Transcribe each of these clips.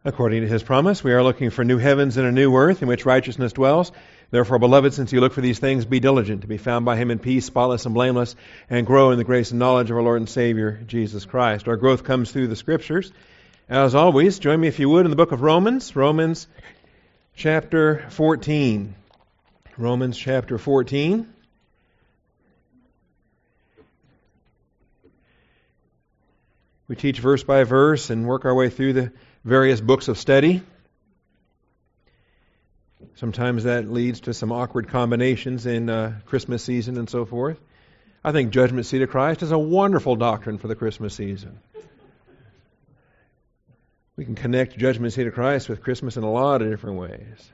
According to his promise, we are looking for new heavens and a new earth in which righteousness dwells. Therefore, beloved, since you look for these things, be diligent to be found by him in peace, spotless and blameless, and grow in the grace and knowledge of our Lord and Savior, Jesus Christ. Our growth comes through the Scriptures. As always, join me if you would in the book of Romans, Romans chapter 14. Romans chapter 14. We teach verse by verse and work our way through the various books of study. Sometimes that leads to some awkward combinations in Christmas season and so forth. I think Judgment Seat of Christ is a wonderful doctrine for the Christmas season. We can connect Judgment Seat of Christ with Christmas in a lot of different ways.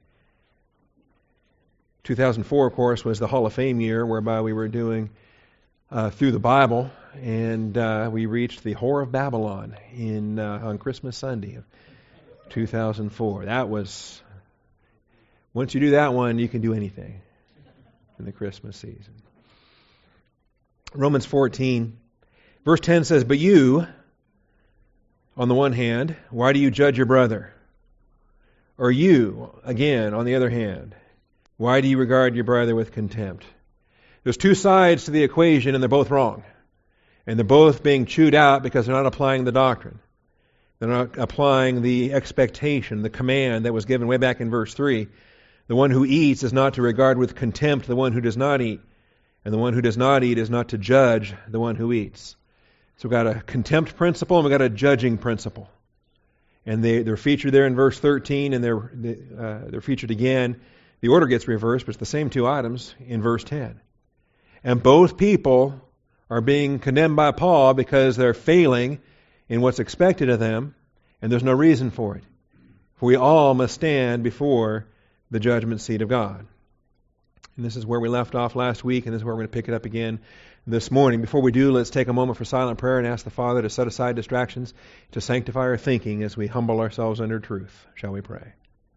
2004, of course, was the Hall of Fame year whereby we were doing through the Bible, and we reached the Whore of Babylon on Christmas Sunday of 2004. That was, once you do that one, you can do anything in the Christmas season. Romans 14, verse 10 says, "But you, on the one hand, why do you judge your brother? Or you, again, on the other hand, why do you regard your brother with contempt?" There's two sides to the equation, and they're both wrong. And they're both being chewed out because they're not applying the doctrine. They're not applying the expectation, the command that was given way back in verse 3. The one who eats is not to regard with contempt the one who does not eat. And the one who does not eat is not to judge the one who eats. So we've got a contempt principle and we've got a judging principle. And they're featured there in verse 13, and they're featured again. The order gets reversed, but it's the same two items in verse 10. And both people are being condemned by Paul because they're failing in what's expected of them, and there's no reason for it. For we all must stand before the judgment seat of God. And this is where we left off last week, and this is where we're going to pick it up again this morning. Before we do, let's take a moment for silent prayer and ask the Father to set aside distractions, to sanctify our thinking as we humble ourselves under truth. Shall we pray?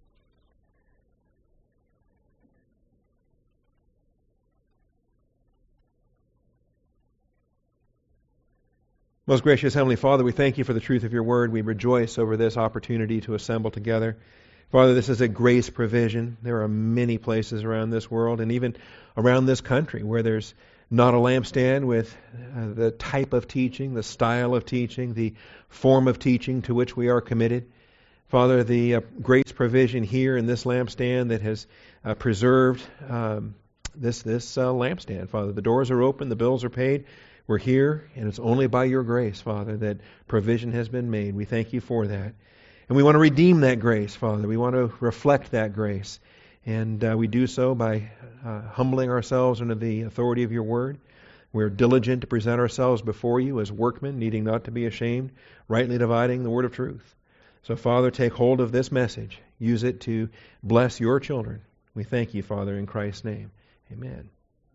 Most gracious Heavenly Father, we thank you for the truth of your word. We rejoice over this opportunity to assemble together. Father, this is a grace provision. There are many places around this world and even around this country where there's not a lampstand with the type of teaching, the style of teaching, the form of teaching to which we are committed. Father, the grace provision here in this lampstand that has preserved this lampstand. Father, the doors are open, the bills are paid. We're here, and it's only by your grace, Father, that provision has been made. We thank you for that. And we want to redeem that grace, Father. We want to reflect that grace. And we do so by humbling ourselves under the authority of your word. We're diligent to present ourselves before you as workmen, needing not to be ashamed, rightly dividing the word of truth. So, Father, take hold of this message. Use it to bless your children. We thank you, Father, in Christ's name. Amen.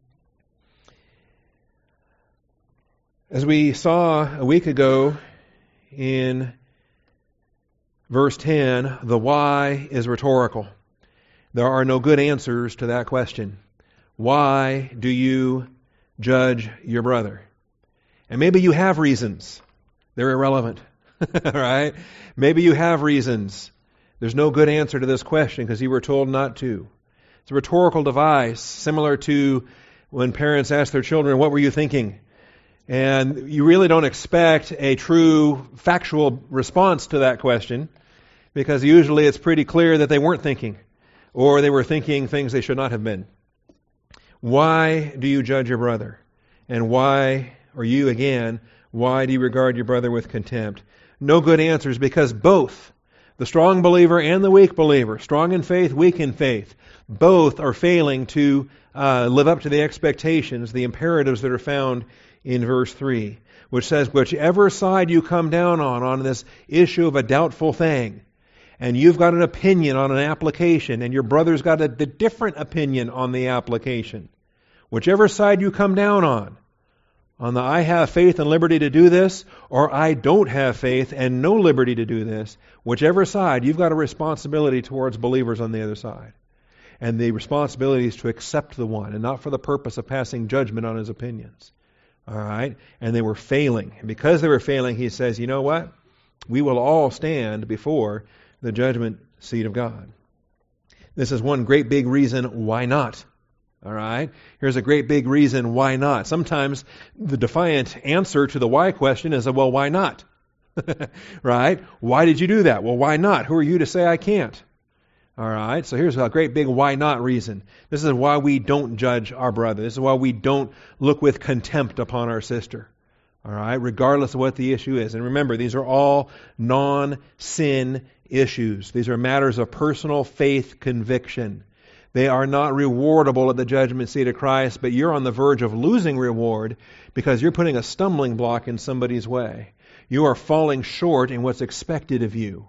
As we saw a week ago in verse 10, the why is rhetorical. There are no good answers to that question. Why do you judge your brother? And maybe you have reasons. They're irrelevant. Right? Maybe you have reasons. There's no good answer to this question because you were told not to. It's a rhetorical device similar to when parents ask their children, "What were you thinking?" And you really don't expect a true factual response to that question because usually it's pretty clear that they weren't thinking or they were thinking things they should not have been. Why do you judge your brother? And why, or you again, why do you regard your brother with contempt? No good answers because both, the strong believer and the weak believer, strong in faith, weak in faith, both are failing to live up to the expectations, the imperatives that are found in verse 3, which says, whichever side you come down on this issue of a doubtful thing, and you've got an opinion on an application, and your brother's got a different opinion on the application, whichever side you come down on the I have faith and liberty to do this, or I don't have faith and no liberty to do this, whichever side, you've got a responsibility towards believers on the other side. And the responsibility is to accept the one, and not for the purpose of passing judgment on his opinions. All right? And they were failing. And because they were failing, he says, you know what? We will all stand before the judgment seat of God. This is one great big reason why not. All right? Here's a great big reason why not. Sometimes the defiant answer to the why question is, well, why not? Right? Why did you do that? Well, why not? Who are you to say I can't? All right? So here's a great big why not reason. This is why we don't judge our brother. This is why we don't look with contempt upon our sister. All right? Regardless of what the issue is. And remember, these are all non-sin issues. These are matters of personal faith conviction. They are not rewardable at the judgment seat of Christ, but you're on the verge of losing reward because you're putting a stumbling block in somebody's way. You are falling short in what's expected of you.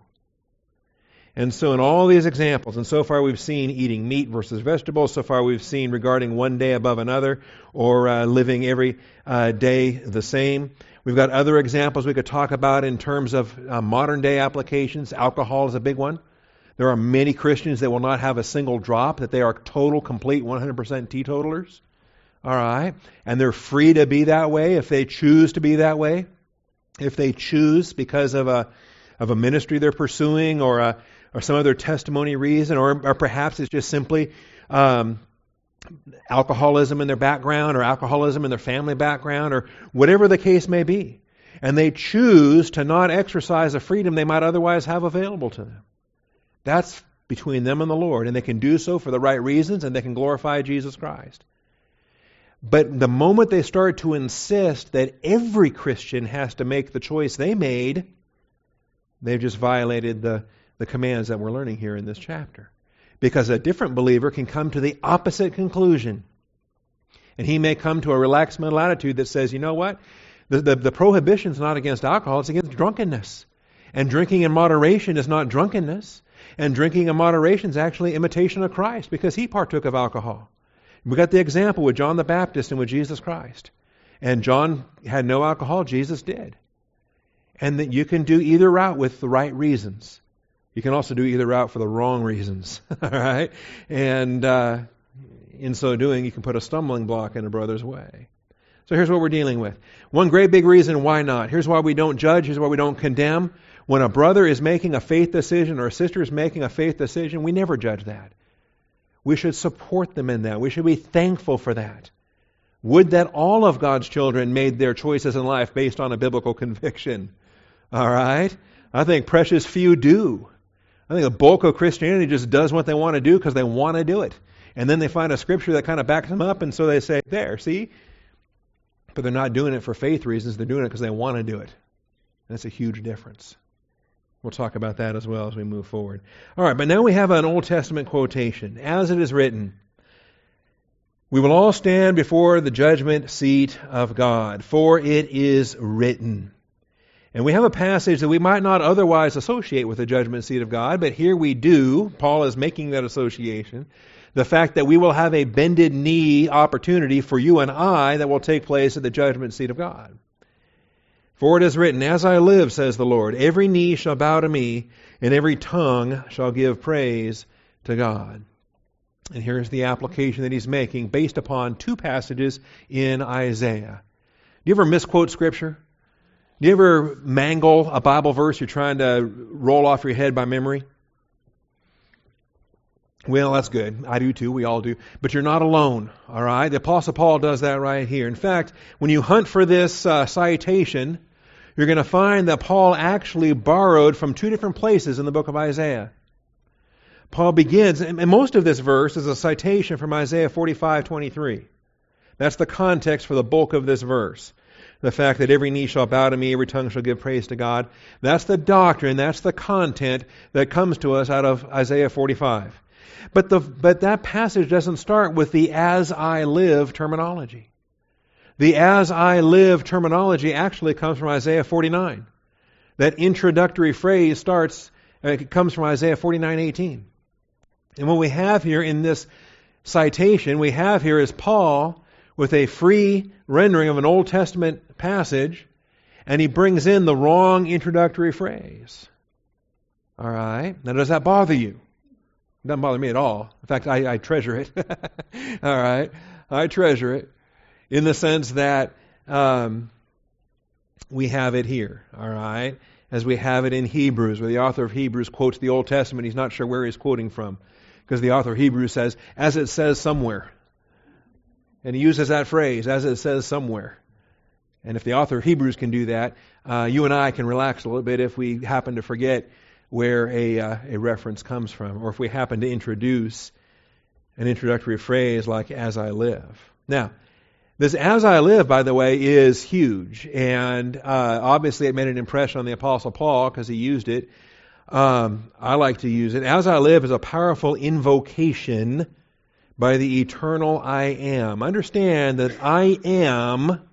And so in all these examples, and so far we've seen eating meat versus vegetables, so far we've seen regarding one day above another, or living every day the same. We've got other examples we could talk about in terms of modern day applications. Alcohol is a big one. There are many Christians that will not have a single drop, that they are total, complete, 100% teetotalers. All right? And they're free to be that way if they choose to be that way. If they choose because of a ministry they're pursuing or some other testimony reason, or perhaps it's just simply alcoholism in their background or alcoholism in their family background or whatever the case may be. And they choose to not exercise the freedom they might otherwise have available to them. That's between them and the Lord, and they can do so for the right reasons, and they can glorify Jesus Christ. But the moment they start to insist that every Christian has to make the choice they made, they've just violated the commands that we're learning here in this chapter. Because a different believer can come to the opposite conclusion. And he may come to a relaxed mental attitude that says, you know what? The prohibition is not against alcohol, it's against drunkenness. And drinking in moderation is not drunkenness. And drinking in moderation is actually imitation of Christ because he partook of alcohol. We got the example with John the Baptist and with Jesus Christ. And John had no alcohol, Jesus did. And that you can do either route with the right reasons. You can also do either route for the wrong reasons. All right? And in so doing, you can put a stumbling block in a brother's way. So here's what we're dealing with. One great big reason why not. Here's why we don't judge. Here's why we don't condemn. When a brother is making a faith decision or a sister is making a faith decision, we never judge that. We should support them in that. We should be thankful for that. Would that all of God's children made their choices in life based on a biblical conviction. All right? I think precious few do. I think the bulk of Christianity just does what they want to do because they want to do it. And then they find a scripture that kind of backs them up, and so they say, there, see? But they're not doing it for faith reasons. They're doing it because they want to do it. That's a huge difference. We'll talk about that as well as we move forward. All right, but now we have an Old Testament quotation. As it is written, we will all stand before the judgment seat of God, for it is written. And we have a passage that we might not otherwise associate with the judgment seat of God, but here we do. Paul is making that association. The fact that we will have a bended knee opportunity for you and I that will take place at the judgment seat of God. For it is written, as I live, says the Lord, every knee shall bow to me, and every tongue shall give praise to God. And here's the application that he's making based upon two passages in Isaiah. Do you ever misquote Scripture? Do you ever mangle a Bible verse you're trying to roll off your head by memory? Well, that's good. I do too. We all do. But you're not alone. All right? The Apostle Paul does that right here. In fact, when you hunt for this citation, you're going to find that Paul actually borrowed from two different places in the book of Isaiah. Paul begins, and most of this verse is a citation from Isaiah 45:23. That's the context for the bulk of this verse. The fact that every knee shall bow to me, every tongue shall give praise to God. That's the doctrine, that's the content that comes to us out of Isaiah 45. But that passage doesn't start with the as I live terminology. The as I live terminology actually comes from Isaiah 49. That introductory phrase comes from Isaiah 49:18. And what we have here in this citation, we have here is Paul with a free rendering of an Old Testament passage, and he brings in the wrong introductory phrase. All right? Now, does that bother you? It doesn't bother me at all. In fact, I treasure it. All right? I treasure it in the sense that we have it here. All right? as we have it in Hebrews, where the author of Hebrews quotes the Old Testament. He's not sure where he's quoting from, because the author of Hebrews says, as it says somewhere. And he uses that phrase, as it says somewhere. And if the author of Hebrews can do that, you and I can relax a little bit if we happen to forget where a reference comes from, or if we happen to introduce an introductory phrase like, as I live. Now, this as I live, by the way, is huge. And obviously it made an impression on the Apostle Paul because he used it. I like to use it. As I live is a powerful invocation by the eternal I am. Understand that I am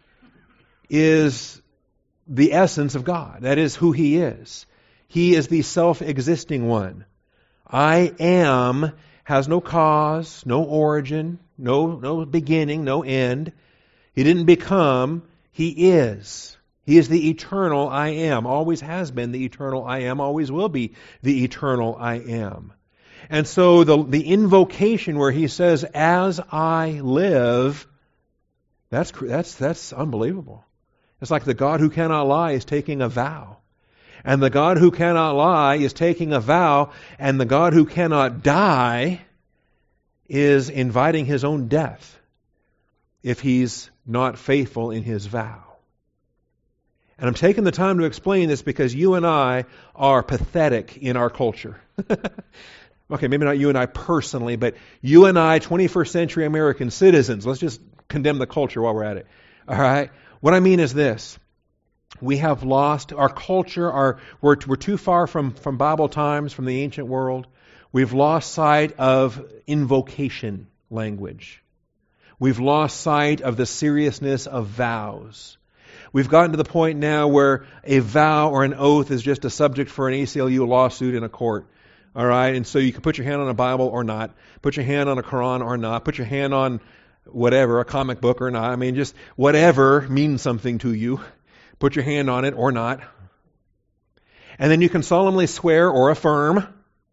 is the essence of God. That is who He is. He is the self-existing one. I am has no cause, no origin, no beginning, no end. He didn't become, He is. He is the eternal I am. Always has been the eternal I am. Always will be the eternal I am. And so the invocation where He says, as I live, that's unbelievable. It's like the God who cannot lie is taking a vow. And the God who cannot lie is taking a vow, and the God who cannot die is inviting His own death if He's not faithful in His vow. And I'm taking the time to explain this because you and I are pathetic in our culture. Okay, maybe not you and I personally, but you and I, 21st century American citizens, let's just condemn the culture while we're at it. All right? What I mean is this. We have lost our culture. We're too far from Bible times, from the ancient world. We've lost sight of invocation language. We've lost sight of the seriousness of vows. We've gotten to the point now where a vow or an oath is just a subject for an ACLU lawsuit in a court. All right? And so you can put your hand on a Bible or not. Put your hand on a Quran or not. Put your hand on whatever, a comic book or not. I mean, just whatever means something to you. Put your hand on it or not. And then you can solemnly swear or affirm.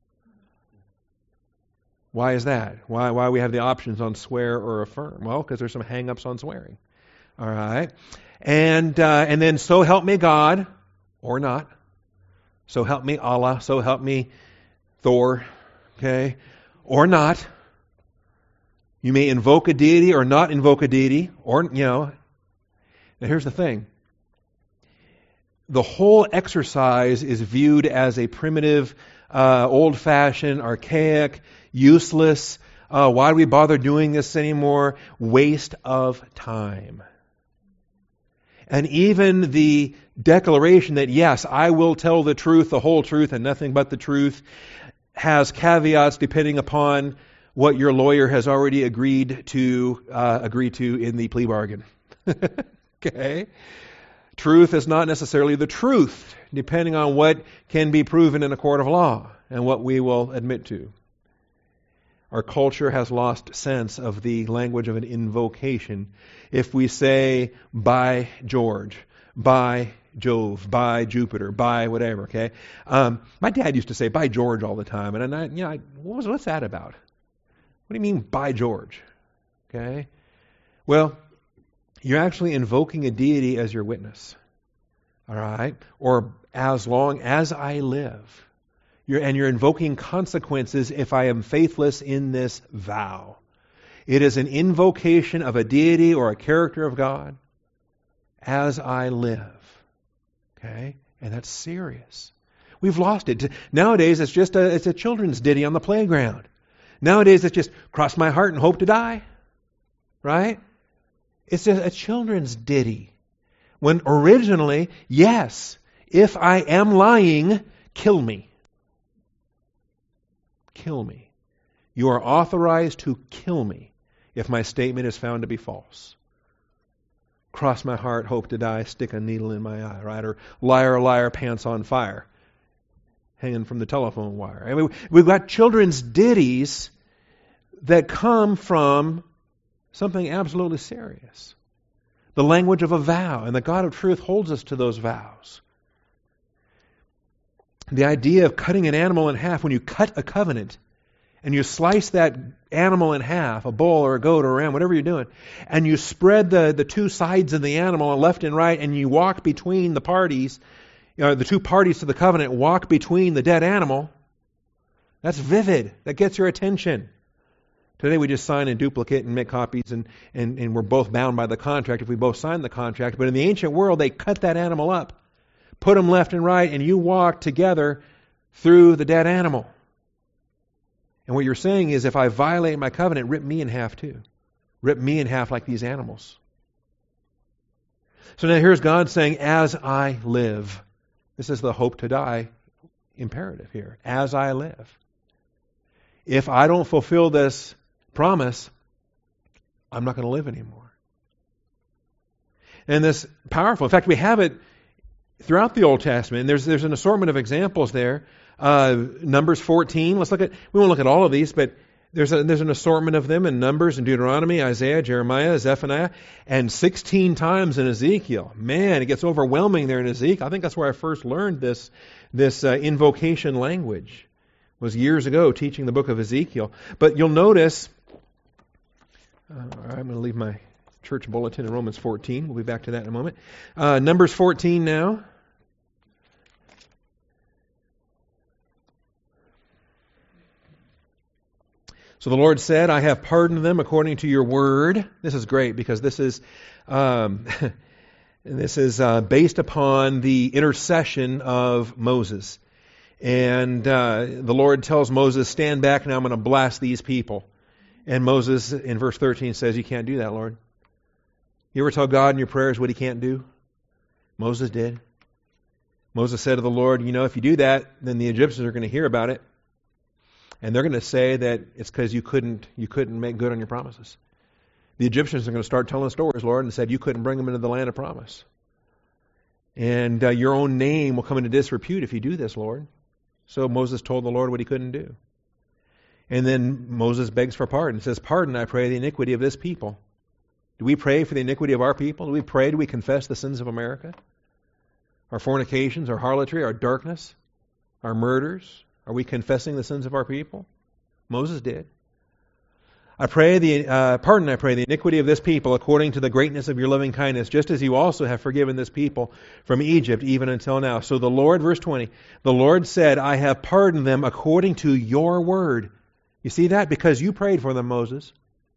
Why is that? Why we have the options on swear or affirm? Well, because there's some hang-ups on swearing. All right? And then so help me God or not. So help me Allah. So help me Thor. Okay? Or not. You may invoke a deity or not invoke a deity. Or, Now here's the thing. The whole exercise is viewed as a primitive, old-fashioned, archaic, useless, why do we bother doing this anymore? Waste of time. And even the declaration that, yes, I will tell the truth, the whole truth, and nothing but the truth, has caveats depending upon what your lawyer has already agreed to in the plea bargain. Okay? Truth is not necessarily the truth, depending on what can be proven in a court of law and what we will admit to. Our culture has lost sense of the language of an invocation. If we say, by George, by Jove, by Jupiter, by whatever, okay? My dad used to say, by George all the time. And what's that about? What do you mean, by George? Okay? Well, you're actually invoking a deity as your witness. All right? Or as long as I live. You're invoking consequences if I am faithless in this vow. It is an invocation of a deity or a character of God as I live. Okay? And that's serious. We've lost it. Nowadays, it's a children's ditty on the playground. Nowadays, it's just cross my heart and hope to die. Right? It's just a children's ditty. When originally, yes, if I am lying, kill me. Kill me. You are authorized to kill me if my statement is found to be false. Cross my heart, hope to die, stick a needle in my eye, right? Or liar, liar, pants on fire, hanging from the telephone wire. I mean, we've got children's ditties that come from something absolutely serious. The language of a vow, and the God of truth holds us to those vows. The idea of cutting an animal in half, when you cut a covenant, and you slice that animal in half, a bull or a goat or a ram, whatever you're doing, and you spread the two sides of the animal left and right, and you walk between the parties, the two parties to the covenant walk between the dead animal, that's vivid. That gets your attention. Today we just sign a duplicate and make copies, and we're both bound by the contract if we both sign the contract. But in the ancient world, they cut that animal up, put them left and right, and you walk together through the dead animal. And what you're saying is, if I violate my covenant, rip me in half too. Rip me in half like these animals. So now here's God saying, as I live. This is the hope to die imperative here. As I live. If I don't fulfill this promise, I'm not going to live anymore. And this powerful, in fact, we have it throughout the Old Testament. And there's an assortment of examples there. Numbers 14. We won't look at all of these, but there's an assortment of them in Numbers and Deuteronomy, Isaiah, Jeremiah, Zephaniah, and 16 times in Ezekiel. Man, it gets overwhelming there in Ezekiel. I think that's where I first learned this invocation language. It was years ago teaching the book of Ezekiel. But you'll notice, I'm going to leave my church bulletin in Romans 14. We'll be back to that in a moment. Numbers 14 now. So the Lord said, I have pardoned them according to your word. This is great because this is based upon the intercession of Moses. And the Lord tells Moses, stand back now, I'm going to blast these people. And Moses in verse 13 says, you can't do that, Lord. You ever tell God in your prayers what he can't do? Moses did. Moses said to the Lord, if you do that, then the Egyptians are going to hear about it. And they're going to say that it's because you couldn't make good on your promises. The Egyptians are going to start telling stories, Lord, and said you couldn't bring them into the land of promise. And your own name will come into disrepute if you do this, Lord. So Moses told the Lord what he couldn't do. And then Moses begs for pardon. He says, pardon, I pray, the iniquity of this people. Do we pray for the iniquity of our people? Do we confess the sins of America? Our fornications, our harlotry, our darkness, our murders? Are we confessing the sins of our people? Moses did. Pardon, I pray, the iniquity of this people according to the greatness of your loving kindness, just as you also have forgiven this people from Egypt even until now. So the Lord, verse 20, the Lord said, I have pardoned them according to your word. You see that? Because you prayed for them, Moses.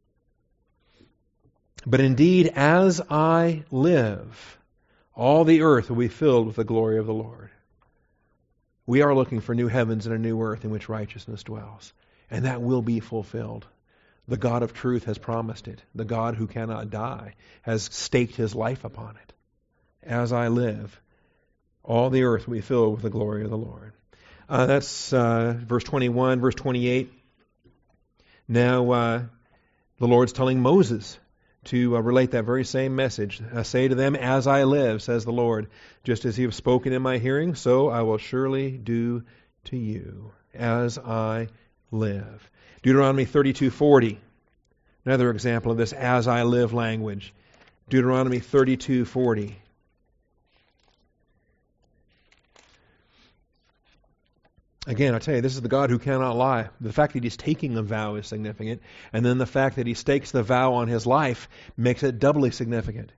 But indeed, as I live, all the earth will be filled with the glory of the Lord. We are looking for new heavens and a new earth in which righteousness dwells. And that will be fulfilled. The God of truth has promised it. The God who cannot die has staked his life upon it. As I live, all the earth will be filled with the glory of the Lord. That's verse 21, verse 28. Now the Lord's telling Moses to relate that very same message. Say to them, as I live, says the Lord, just as you have spoken in my hearing, so I will surely do to you, as I live. Deuteronomy 32:40, another example of this as I live language. Deuteronomy 32:40. Again, I tell you, this is the God who cannot lie. The fact that he's taking a vow is significant, and then the fact that he stakes the vow on his life makes it doubly significant.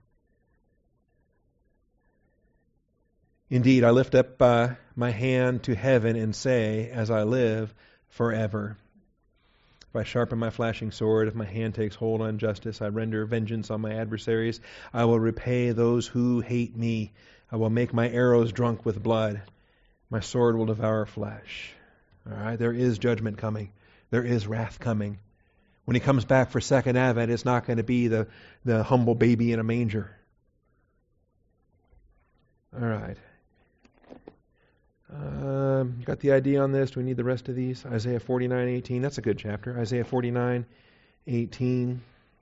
Indeed, I lift up my hand to heaven and say, as I live forever. If I sharpen my flashing sword, if my hand takes hold on justice, I render vengeance on my adversaries. I will repay those who hate me. I will make my arrows drunk with blood. My sword will devour flesh. All right, there is judgment coming. There is wrath coming. When he comes back for second advent, it's not going to be the humble baby in a manger. All right. Got the idea on this? Do we need the rest of these? Isaiah 49:18. That's a good chapter. Isaiah 49:18.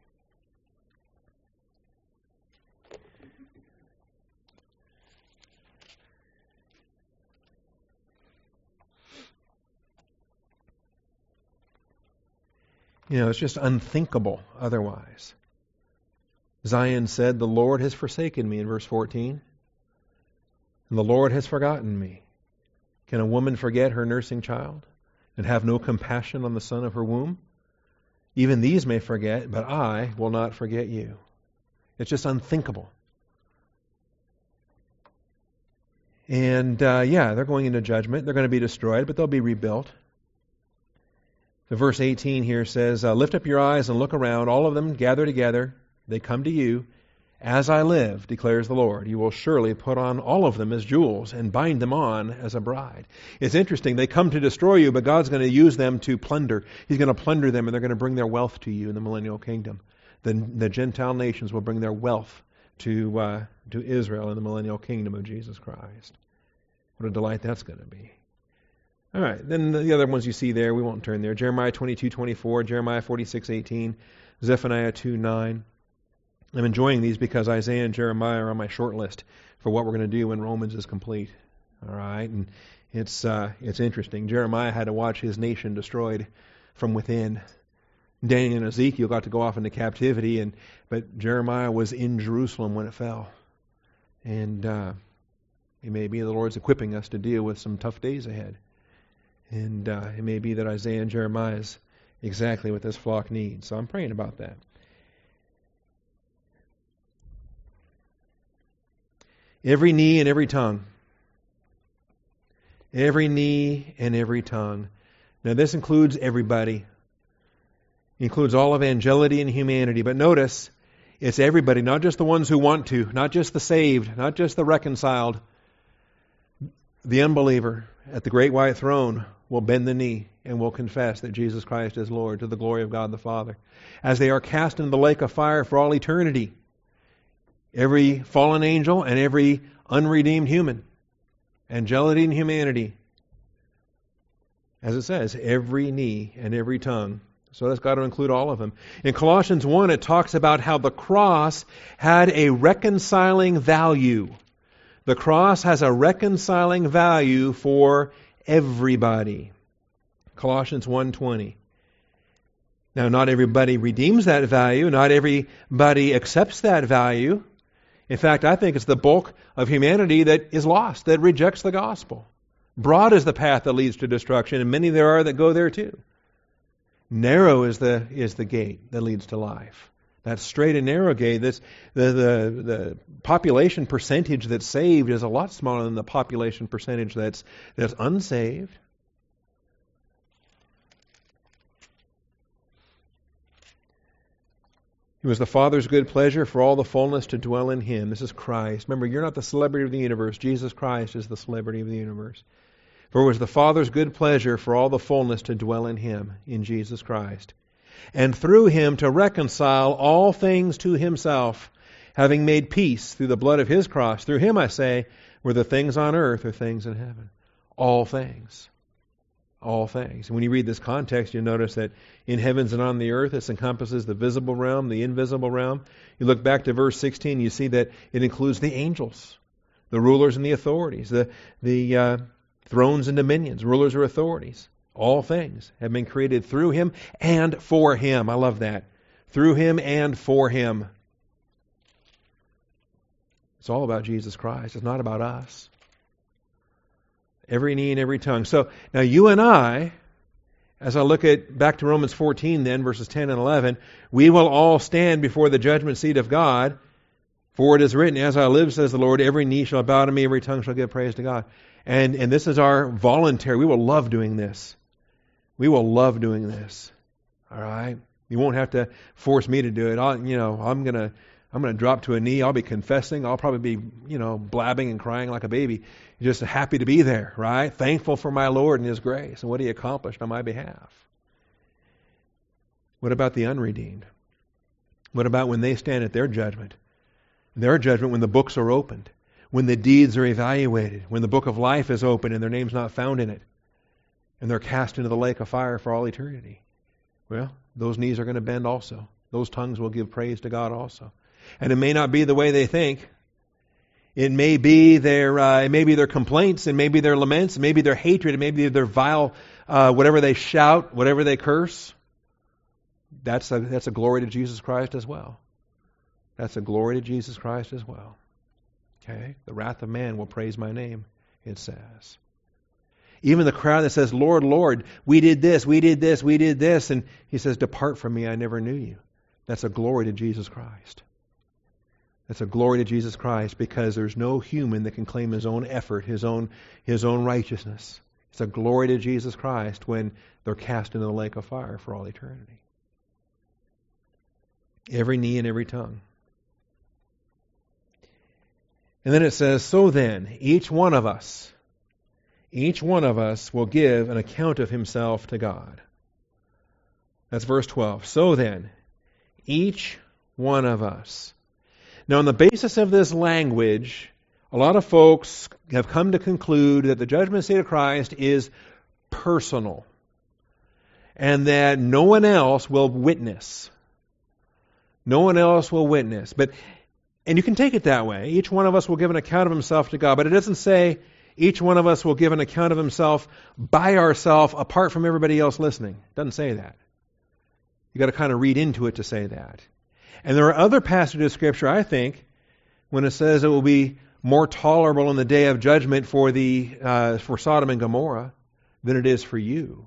It's just unthinkable otherwise. Zion said, the Lord has forsaken me in verse 14. And the Lord has forgotten me. Can a woman forget her nursing child and have no compassion on the son of her womb? Even these may forget, but I will not forget you. It's just unthinkable. And they're going into judgment. They're going to be destroyed, but they'll be rebuilt. So verse 18 here says, lift up your eyes and look around. All of them gather together. They come to you. As I live, declares the Lord, you will surely put on all of them as jewels and bind them on as a bride. It's interesting. They come to destroy you, but God's going to use them to plunder. He's going to plunder them, and they're going to bring their wealth to you in the millennial kingdom. The Gentile nations will bring their wealth to Israel in the millennial kingdom of Jesus Christ. What a delight that's going to be. All right, then the other ones you see there, we won't turn there. Jeremiah 22:24, Jeremiah 46:18, Zephaniah 2:9. I'm enjoying these because Isaiah and Jeremiah are on my short list for what we're going to do when Romans is complete. All right, and it's interesting. Jeremiah had to watch his nation destroyed from within. Daniel and Ezekiel got to go off into captivity, but Jeremiah was in Jerusalem when it fell. And it may be the Lord's equipping us to deal with some tough days ahead. And it may be that Isaiah and Jeremiah is exactly what this flock needs. So I'm praying about that. Every knee and every tongue. Every knee and every tongue. Now this includes everybody. It includes all of angelity and humanity. But notice, it's everybody, not just the ones who want to, not just the saved, not just the reconciled. The unbeliever at the great white throne will bend the knee and will confess that Jesus Christ is Lord to the glory of God the Father. As they are cast into the lake of fire for all eternity, every fallen angel and every unredeemed human, angelity and humanity, as it says, every knee and every tongue. So that's got to include all of them. In Colossians 1, it talks about how the cross had a reconciling value. The cross has a reconciling value for everybody. Colossians 1:20. Now, not everybody redeems that value. Not everybody accepts that value. In fact, I think it's the bulk of humanity that is lost, that rejects the gospel. Broad is the path that leads to destruction, and many there are that go there too. Narrow is the gate that leads to life. That straight and narrow gate, the population percentage that's saved is a lot smaller than the population percentage that's unsaved. It was the Father's good pleasure for all the fullness to dwell in Him. This is Christ. Remember, you're not the celebrity of the universe. Jesus Christ is the celebrity of the universe. For it was the Father's good pleasure for all the fullness to dwell in Him, in Jesus Christ. And through Him to reconcile all things to Himself, having made peace through the blood of His cross. Through Him, I say, whether things on earth or things in heaven. All things. All things. And when you read this context, you'll notice that in heavens and on the earth, this encompasses the visible realm, the invisible realm. You look back to verse 16, you see that it includes the angels, the rulers and the authorities, the thrones and dominions, rulers or authorities. All things have been created through Him and for Him. I love that. Through Him and for Him. It's all about Jesus Christ. It's not about us. Every knee and every tongue. So now you and I, as I look at back to Romans 14 then, verses 10 and 11, we will all stand before the judgment seat of God. For it is written, as I live, says the Lord, every knee shall bow to me, every tongue shall give praise to God. And this is our voluntary. We will love doing this. We will love doing this. All right? You won't have to force me to do it. I'm gonna drop to a knee. I'll be confessing. I'll probably be, blabbing and crying like a baby. Just happy to be there, right? Thankful for my Lord and His grace and what He accomplished on my behalf. What about the unredeemed? What about when they stand at their judgment? Their judgment when the books are opened, when the deeds are evaluated, when the book of life is opened and their name's not found in it, and they're cast into the lake of fire for all eternity. Well, those knees are going to bend also. Those tongues will give praise to God also. And it may not be the way they think. It may be their complaints, it may be their laments, it may be their hatred, it may be their vile, whatever they shout, whatever they curse. That's a glory to Jesus Christ as well. That's a glory to Jesus Christ as well. Okay? The wrath of man will praise my name, it says. Even the crowd that says, Lord, Lord, we did this, we did this, we did this. And He says, depart from me, I never knew you. That's a glory to Jesus Christ. That's a glory to Jesus Christ, because there's no human that can claim his own effort, his own righteousness. It's a glory to Jesus Christ when they're cast into the lake of fire for all eternity. Every knee and every tongue. And then it says, so then, each one of us will give an account of himself to God. That's verse 12. So then, each one of us. Now, on the basis of this language, a lot of folks have come to conclude that the judgment seat of Christ is personal, and that no one else will witness. No one else will witness. And you can take it that way. Each one of us will give an account of himself to God. But it doesn't say each one of us will give an account of himself by ourselves apart from everybody else listening. It doesn't say that. You've got to kind of read into it to say that. And there are other passages of Scripture, I think, when it says it will be more tolerable in the day of judgment for Sodom and Gomorrah than it is for you.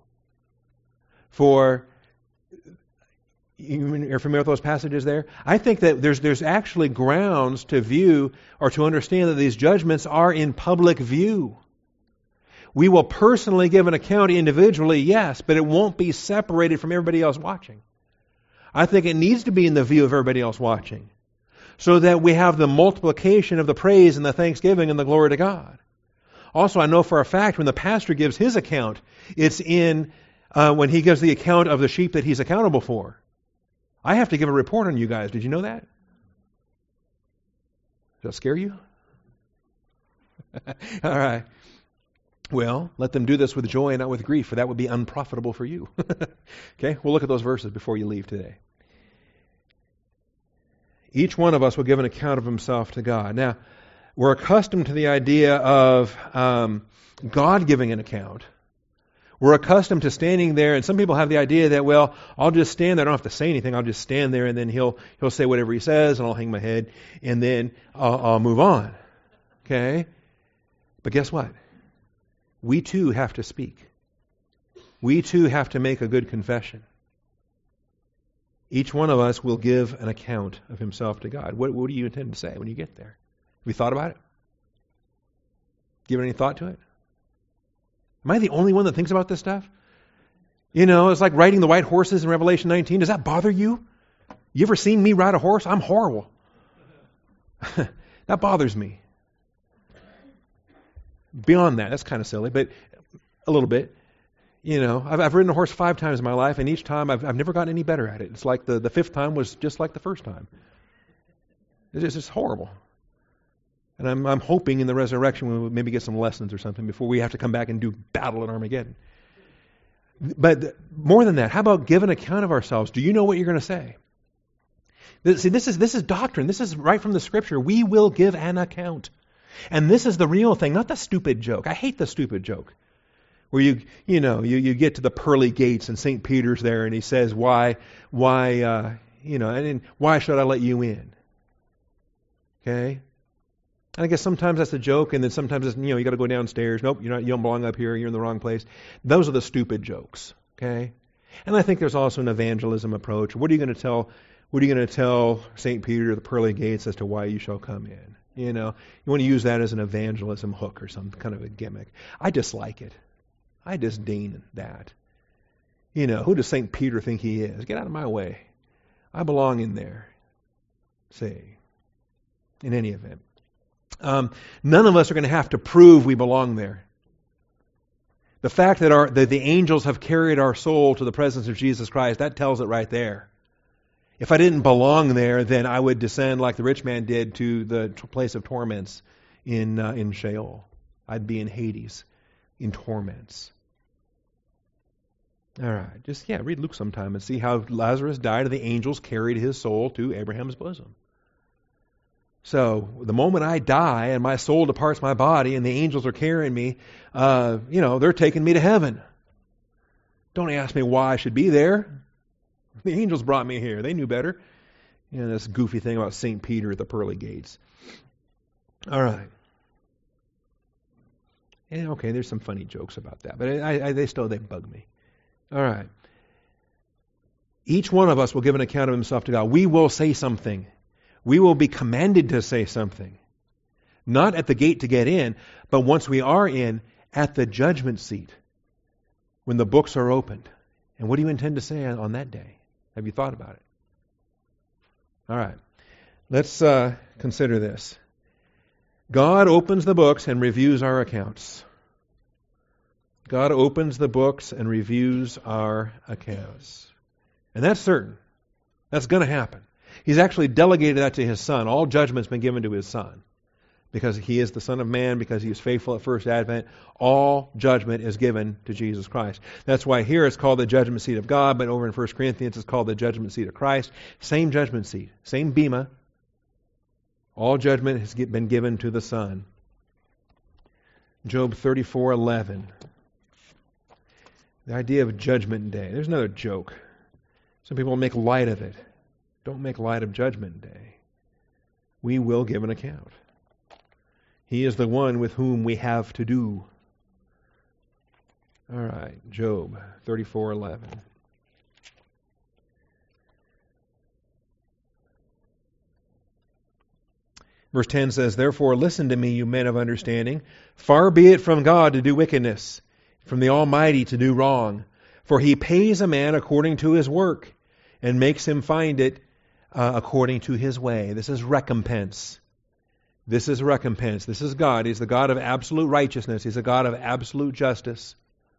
You're familiar with those passages there? I think that there's actually grounds to view or to understand that these judgments are in public view. We will personally give an account individually, yes, but it won't be separated from everybody else watching. I think it needs to be in the view of everybody else watching, so that we have the multiplication of the praise and the thanksgiving and the glory to God. Also, I know for a fact when the pastor gives his account, it's when he gives the account of the sheep that he's accountable for. I have to give a report on you guys. Did you know that? Does that scare you? All right. Well, let them do this with joy and not with grief, for that would be unprofitable for you. Okay, we'll look at those verses before you leave today. Each one of us will give an account of himself to God. Now, we're accustomed to the idea of God giving an account. We're accustomed to standing there, and some people have the idea that, well, I'll just stand there. I don't have to say anything. I'll just stand there, and then he'll say whatever he says, and I'll hang my head, and then I'll move on. Okay? But guess what? We too have to speak. We too have to make a good confession. Each one of us will give an account of himself to God. What do you intend to say when you get there? Have you thought about it? Given any thought to it? Am I the only one that thinks about this stuff? You know, it's like riding the white horses in Revelation 19. Does that bother you? You ever seen me ride a horse? I'm horrible. That bothers me. Beyond that, that's kind of silly, but a little bit. You know, I've ridden a horse 5 times in my life, and each time I've never gotten any better at it. It's like the 5th time was just like the first time. It's just horrible. And I'm hoping in the resurrection we'll maybe get some lessons or something before we have to come back and do battle at Armageddon. But more than that, how about give an account of ourselves? Do you know what you're going to say? See, this is doctrine. This is right from the Scripture. We will give an account. And this is the real thing, not the stupid joke. I hate the stupid joke. Where you get to the pearly gates and St. Peter's there and he says, why should I let you in? Okay? And I guess sometimes that's a joke, and then sometimes it's, you got to go downstairs. Nope, you don't belong up here. You're in the wrong place. Those are the stupid jokes. Okay? And I think there's also an evangelism approach. What are you going to tell St. Peter the pearly gates as to why you shall come in? You want to use that as an evangelism hook or some kind of a gimmick. I dislike it. I disdain that. Who does St. Peter think he is? Get out of my way. I belong in there. Say, in any event. None of us are going to have to prove we belong there. The fact that the angels have carried our soul to the presence of Jesus Christ, that tells it right there. If I didn't belong there, then I would descend like the rich man did to the place of torments in Sheol. I'd be in Hades in torments. All right, read Luke sometime and see how Lazarus died and the angels carried his soul to Abraham's bosom. So the moment I die and my soul departs my body and the angels are carrying me, they're taking me to heaven. Don't ask me why I should be there. The angels brought me here. They knew better. This goofy thing about St. Peter at the pearly gates. All right. And okay, there's some funny jokes about that, but they bug me. All right. Each one of us will give an account of himself to God. We will say something. We will be commanded to say something. Not at the gate to get in, but once we are in, at the judgment seat, when the books are opened. And what do you intend to say on that day? Have you thought about it? All right. Let's consider this. God opens the books and reviews our accounts. God opens the books and reviews our accounts. And that's certain. That's going to happen. He's actually delegated that to His Son. All judgment's been given to His Son. Because He is the Son of Man, because He was faithful at first advent, all judgment is given to Jesus Christ. That's why here it's called the judgment seat of God, but over in 1 Corinthians it's called the judgment seat of Christ. Same judgment seat, same bema. All judgment has been given to the Son. Job 34:11. The idea of judgment day. There's another joke. Some people make light of it. Don't make light of judgment day. We will give an account. He is the one with whom we have to do. All right, Job 34:11. Verse 10 says, "Therefore listen to me, you men of understanding. Far be it from God to do wickedness, from the Almighty to do wrong. For He pays a man according to his work, and makes him find it according to his way." This is recompense. This is recompense. This is God. He's the God of absolute righteousness. He's a God of absolute justice.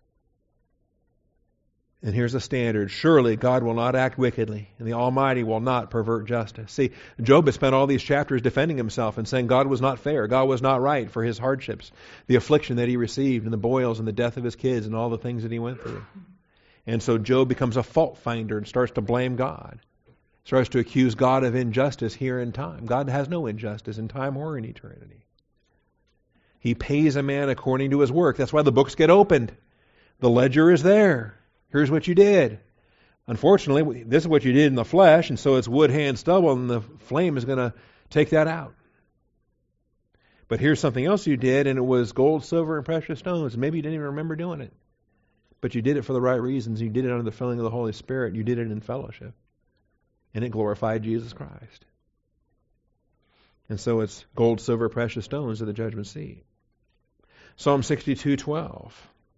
And here's a standard. Surely God will not act wickedly, and the Almighty will not pervert justice. See, Job has spent all these chapters defending himself and saying God was not fair, God was not right for his hardships, the affliction that he received, and the boils, and the death of his kids, and all the things that he went through. And so Job becomes a fault finder and starts to blame God. Starts to accuse God of injustice here in time. God has no injustice in time or in eternity. He pays a man according to his work. That's why the books get opened. The ledger is there. Here's what you did. Unfortunately, this is what you did in the flesh, and so it's wood, hay, and stubble, and the flame is going to take that out. But here's something else you did, and it was gold, silver, and precious stones. Maybe you didn't even remember doing it. But you did it for the right reasons. You did it under the filling of the Holy Spirit. You did it in fellowship. And it glorified Jesus Christ. And so it's gold, silver, precious stones of the judgment seat. Psalm 62:12.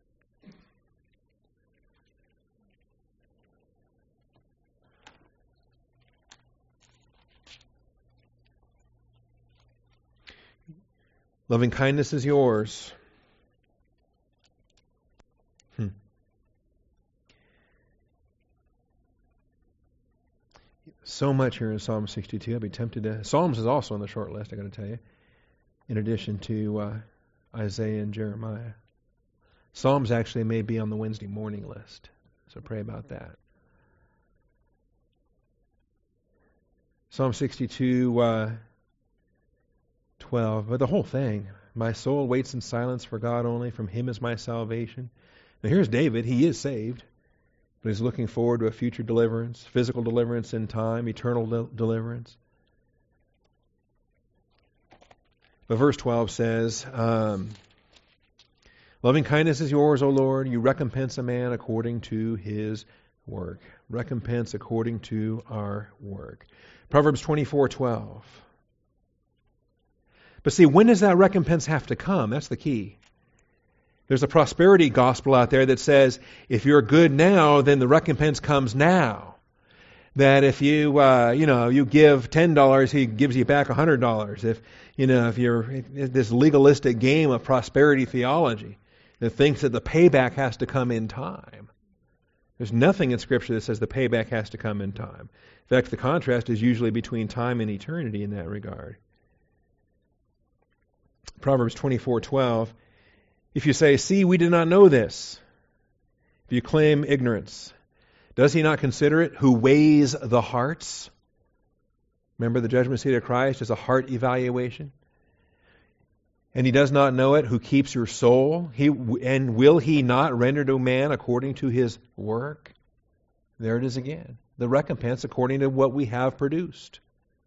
Loving kindness is yours. So much here in Psalm 62. I'd be tempted to... Psalms is also on the short list, I got to tell you, in addition to Isaiah and Jeremiah. Psalms actually may be on the Wednesday morning list, so pray about that. Psalm 62, 12. But the whole thing, my soul waits in silence for God only, from Him is my salvation. Now here's David, he is saved, but he's looking forward to a future deliverance, physical deliverance in time, eternal deliverance. But verse 12 says, loving kindness is yours, O Lord. You recompense a man according to his work. Recompense according to our work. Proverbs 24:12. But see, when does that recompense have to come? That's the key. There's a prosperity gospel out there that says, if you're good now, then the recompense comes now. That if you give $10, He gives you back $100. If you're this legalistic game of prosperity theology that thinks that the payback has to come in time. There's nothing in Scripture that says the payback has to come in time. In fact, the contrast is usually between time and eternity in that regard. Proverbs 24:12. If you say, see, we did not know this. If you claim ignorance, does He not consider it who weighs the hearts? Remember, the judgment seat of Christ is a heart evaluation. And He does not know it who keeps your soul. And will He not render to man according to his work? There it is again. The recompense according to what we have produced.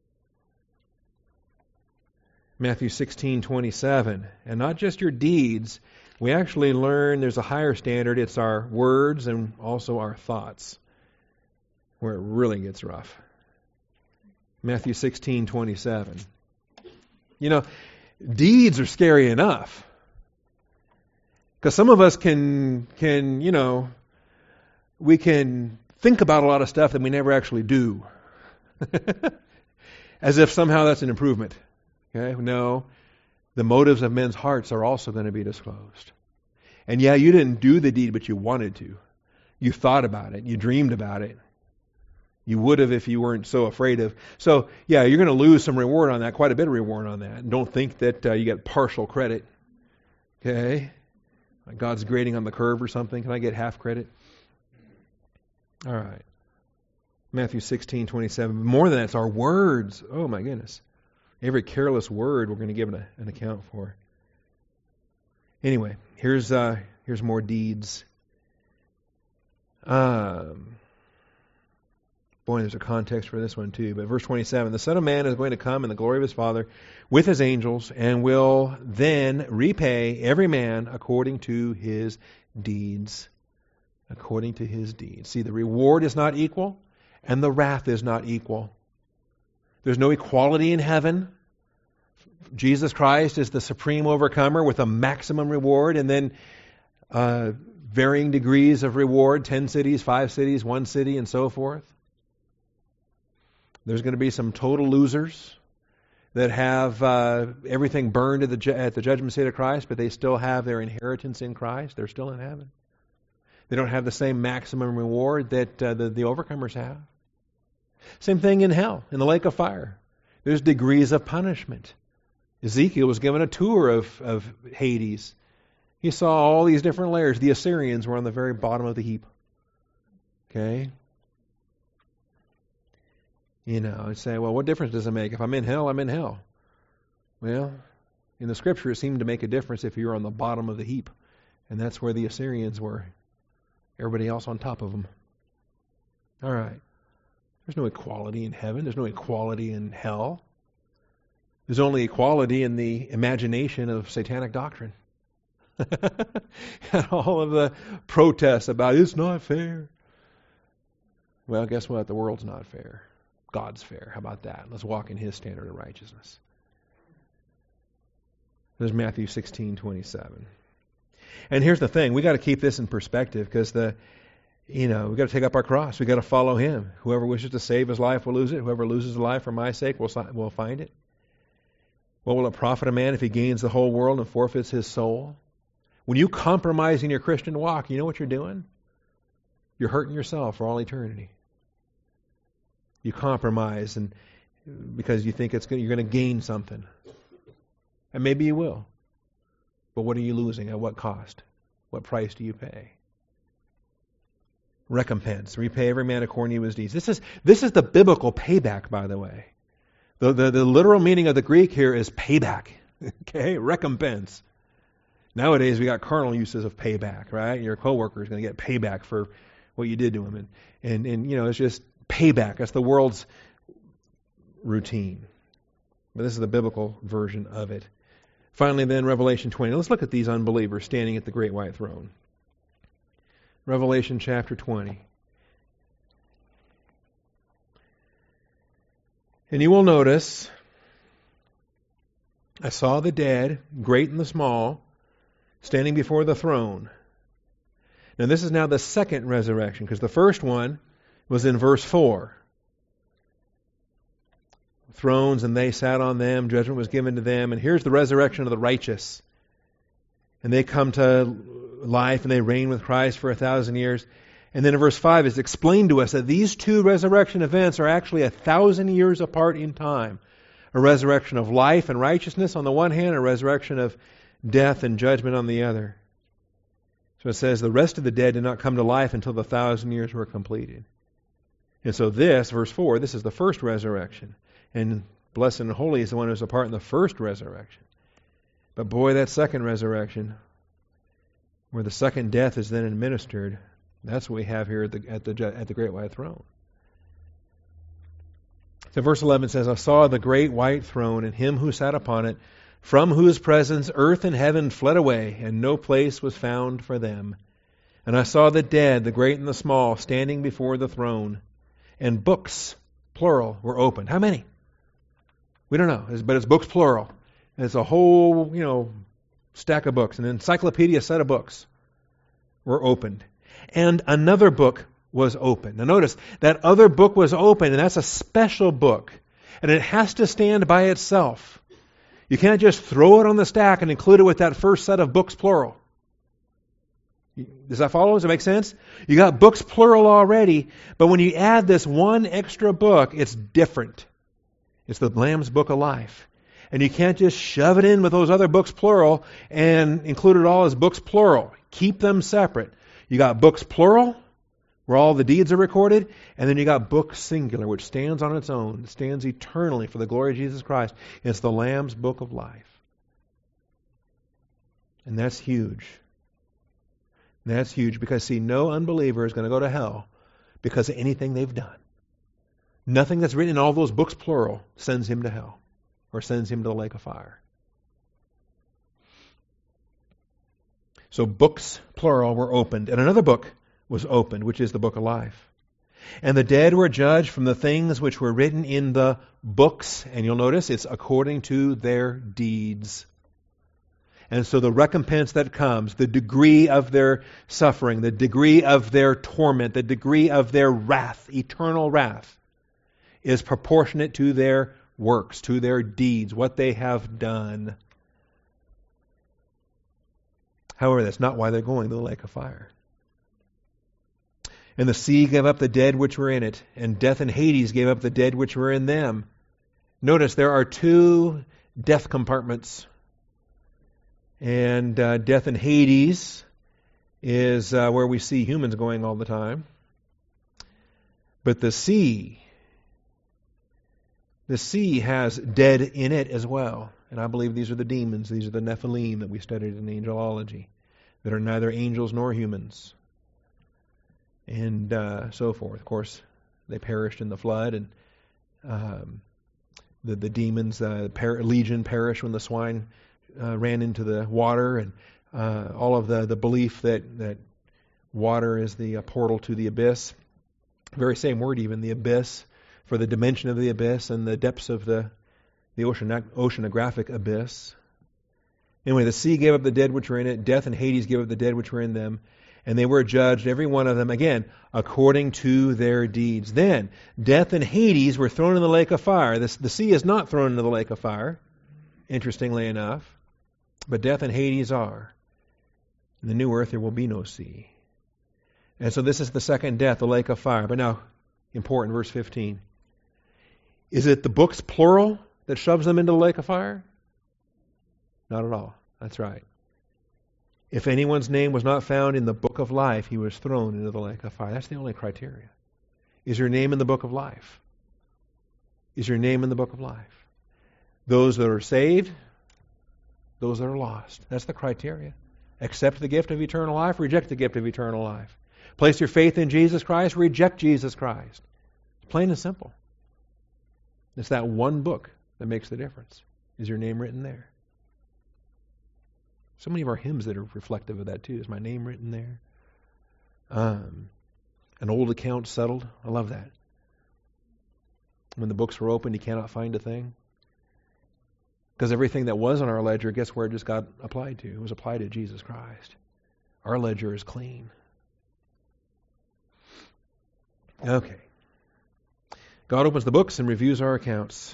Matthew 16:27. And not just your deeds. We actually learn there's a higher standard. It's our words and also our thoughts, where it really gets rough. Matthew 16:27. Deeds are scary enough. Because some of us can we can think about a lot of stuff that we never actually do. As if somehow that's an improvement. Okay? No. The motives of men's hearts are also going to be disclosed. And yeah, you didn't do the deed, but you wanted to. You thought about it. You dreamed about it. You would have if you weren't so afraid of. So, yeah, you're going to lose some reward on that, quite a bit of reward on that. And don't think that you get partial credit. Okay? Like God's grading on the curve or something. Can I get half credit? All right. Matthew 16:27. More than that, it's our words. Oh, my goodness. Every careless word we're going to give an account for. Anyway, here's more deeds. Boy, there's a context for this one too. But verse 27, the Son of Man is going to come in the glory of His Father with His angels and will then repay every man according to his deeds. According to his deeds. See, the reward is not equal and the wrath is not equal. There's no equality in heaven. Jesus Christ is the supreme overcomer with a maximum reward, and then varying degrees of reward, 10 cities, 5 cities, 1 city, and so forth. There's going to be some total losers that have everything burned at the judgment seat of Christ, but they still have their inheritance in Christ. They're still in heaven. They don't have the same maximum reward that the overcomers have. Same thing in hell, in the lake of fire. There's degrees of punishment. Ezekiel was given a tour of Hades. He saw all these different layers. The Assyrians were on the very bottom of the heap. Okay? I'd say, well, what difference does it make? If I'm in hell, I'm in hell. Well, in the Scripture, it seemed to make a difference if you're on the bottom of the heap. And that's where the Assyrians were. Everybody else on top of them. All right. There's no equality in heaven. There's no equality in hell. There's only equality in the imagination of satanic doctrine. And all of the protests about it's not fair. Well, guess what? The world's not fair. God's fair. How about that? Let's walk in His standard of righteousness. There's Matthew 16:27. And here's the thing. We got to keep this in perspective because we got to take up our cross. We got to follow Him. Whoever wishes to save his life will lose it. Whoever loses his life for my sake will find it. What will it profit a man if he gains the whole world and forfeits his soul? When you compromise in your Christian walk, you know what you're doing? You're hurting yourself for all eternity. You compromise and because you think you're going to gain something. And maybe you will. But what are you losing? At what cost? What price do you pay? Recompense. Repay every man according to his deeds. This is the biblical payback, by the way. The literal meaning of the Greek here is payback. Okay? Recompense. Nowadays we got carnal uses of payback, right? Your coworker is going to get payback for what you did to him. And it's just payback. That's the world's routine. But this is the biblical version of it. Finally then, Revelation 20. Let's look at these unbelievers standing at the great white throne. Revelation chapter 20. And you will notice, I saw the dead, great and the small, standing before the throne. Now this is now the second resurrection, because the first one was in verse 4. Thrones, and they sat on them, judgment was given to them, and here's the resurrection of the righteous. And they come to life, and they reign with Christ for 1,000 years. And then in verse 5, it's explained to us that these two resurrection events are actually 1,000 years apart in time. A resurrection of life and righteousness on the one hand, a resurrection of death and judgment on the other. So it says, the rest of the dead did not come to life until the 1,000 years were completed. And so this, verse 4, this is the first resurrection. And blessed and holy is the one who is a part in the first resurrection. But boy, that second resurrection, where the second death is then administered, that's what we have here at the great white throne. So verse 11 says, I saw the great white throne and Him who sat upon it, from whose presence earth and heaven fled away, and no place was found for them. And I saw the dead, the great and the small, standing before the throne, and books plural, were opened. How many? We don't know, but it's books plural. And it's a whole, stack of books, an encyclopedia set of books were opened. And another book was opened. Now notice, that other book was opened, and that's a special book. And it has to stand by itself. You can't just throw it on the stack and include it with that first set of books plural. Does that follow? Does it make sense? You got books plural already, but when you add this one extra book, it's different. It's the Lamb's Book of Life. And you can't just shove it in with those other books plural and include it all as books plural. Keep them separate. You got books plural, where all the deeds are recorded, and then you got book singular, which stands on its own. It stands eternally for the glory of Jesus Christ. It's the Lamb's Book of Life. And that's huge. That's huge because, see, no unbeliever is going to go to hell because of anything they've done. Nothing that's written in all those books, plural, sends him to hell or sends him to the lake of fire. So books, plural, were opened. And another book was opened, which is the book of life. And the dead were judged from the things which were written in the books. And you'll notice it's according to their deeds. And so the recompense that comes, the degree of their suffering, the degree of their torment, the degree of their wrath, eternal wrath, is proportionate to their works, to their deeds, what they have done. However, that's not why they're going to the lake of fire. And the sea gave up the dead which were in it, and death and Hades gave up the dead which were in them. Notice there are two death compartments. And death and Hades is where we see humans going all the time. But the sea has dead in it as well. And I believe these are the demons, these are the Nephilim that we studied in angelology, that are neither angels nor humans. And so forth. Of course, they perished in the flood, and the demons, Legion perished when the swine ran into the water, and all of the belief that water is the portal to the abyss. Very same word even, the abyss, for the dimension of the abyss and the depths of the oceanographic abyss. Anyway, the sea gave up the dead which were in it, death and Hades gave up the dead which were in them, and they were judged, every one of them, again, according to their deeds. Then, death and Hades were thrown in the lake of fire. The sea is not thrown into the lake of fire, interestingly enough. But death and Hades are. In the new earth there will be no sea. And so this is the second death, the lake of fire. But now, important, verse 15. Is it the books, plural, that shoves them into the lake of fire? Not at all. That's right. If anyone's name was not found in the book of life, he was thrown into the lake of fire. That's the only criteria. Is your name in the book of life? Is your name in the book of life? Those that are saved, those that are lost. That's the criteria. Accept the gift of eternal life, reject the gift of eternal life. Place your faith in Jesus Christ, reject Jesus Christ. It's plain and simple. It's that one book that makes the difference. Is your name written there? So many of our hymns that are reflective of that too. Is my name written there? An old account settled. I love that. When the books were opened, you cannot find a thing. Because everything that was on our ledger, guess where it just got applied to? It was applied to Jesus Christ. Our ledger is clean. Okay. God opens the books and reviews our accounts.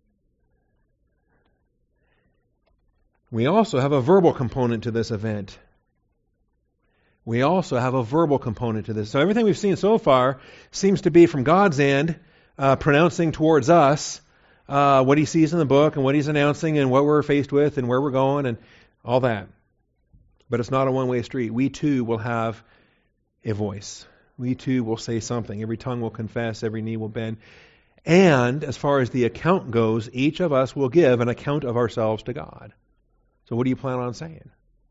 We also have a verbal component to this event. We also have a verbal component to this. So everything we've seen so far seems to be from God's end, pronouncing towards us what He sees in the book and what He's announcing and what we're faced with and where we're going and all that. But it's not a one-way street. We too will have a voice. We too will say something. Every tongue will confess, every knee will bend. And as far as the account goes, each of us will give an account of ourselves to God. So what do you plan on saying?